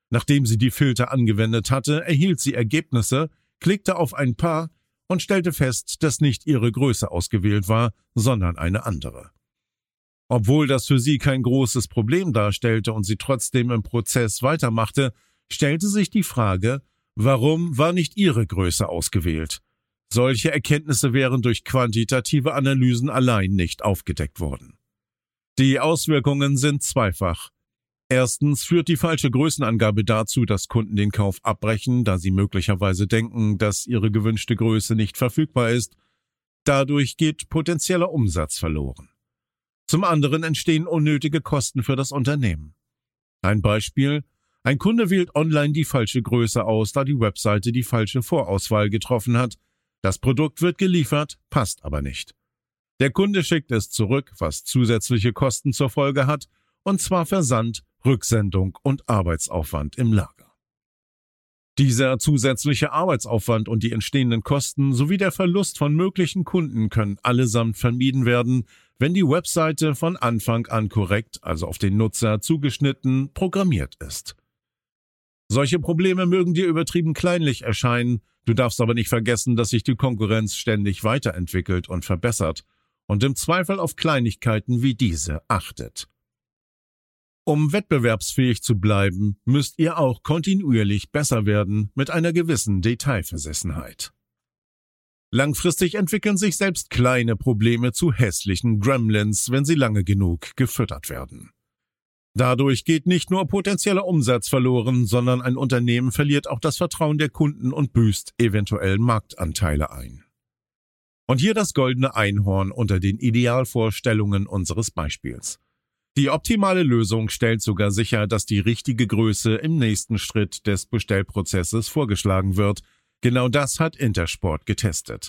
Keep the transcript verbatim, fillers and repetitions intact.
Nachdem sie die Filter angewendet hatte, erhielt sie Ergebnisse, klickte auf ein Paar und stellte fest, dass nicht ihre Größe ausgewählt war, sondern eine andere. Obwohl das für sie kein großes Problem darstellte und sie trotzdem im Prozess weitermachte, stellte sich die Frage, warum war nicht ihre Größe ausgewählt? Solche Erkenntnisse wären durch quantitative Analysen allein nicht aufgedeckt worden. Die Auswirkungen sind zweifach. Erstens führt die falsche Größenangabe dazu, dass Kunden den Kauf abbrechen, da sie möglicherweise denken, dass ihre gewünschte Größe nicht verfügbar ist. Dadurch geht potenzieller Umsatz verloren. Zum anderen entstehen unnötige Kosten für das Unternehmen. Ein Beispiel: Ein Kunde wählt online die falsche Größe aus, da die Webseite die falsche Vorauswahl getroffen hat. Das Produkt wird geliefert, passt aber nicht. Der Kunde schickt es zurück, was zusätzliche Kosten zur Folge hat, und zwar Versand, Rücksendung und Arbeitsaufwand im Lager. Dieser zusätzliche Arbeitsaufwand und die entstehenden Kosten sowie der Verlust von möglichen Kunden können allesamt vermieden werden, wenn die Webseite von Anfang an korrekt, also auf den Nutzer zugeschnitten, programmiert ist. Solche Probleme mögen dir übertrieben kleinlich erscheinen, du darfst aber nicht vergessen, dass sich die Konkurrenz ständig weiterentwickelt und verbessert und im Zweifel auf Kleinigkeiten wie diese achtet. Um wettbewerbsfähig zu bleiben, müsst ihr auch kontinuierlich besser werden mit einer gewissen Detailversessenheit. Langfristig entwickeln sich selbst kleine Probleme zu hässlichen Gremlins, wenn sie lange genug gefüttert werden. Dadurch geht nicht nur potenzieller Umsatz verloren, sondern ein Unternehmen verliert auch das Vertrauen der Kunden und büßt eventuell Marktanteile ein. Und hier das goldene Einhorn unter den Idealvorstellungen unseres Beispiels. Die optimale Lösung stellt sogar sicher, dass die richtige Größe im nächsten Schritt des Bestellprozesses vorgeschlagen wird. Genau das hat Intersport getestet.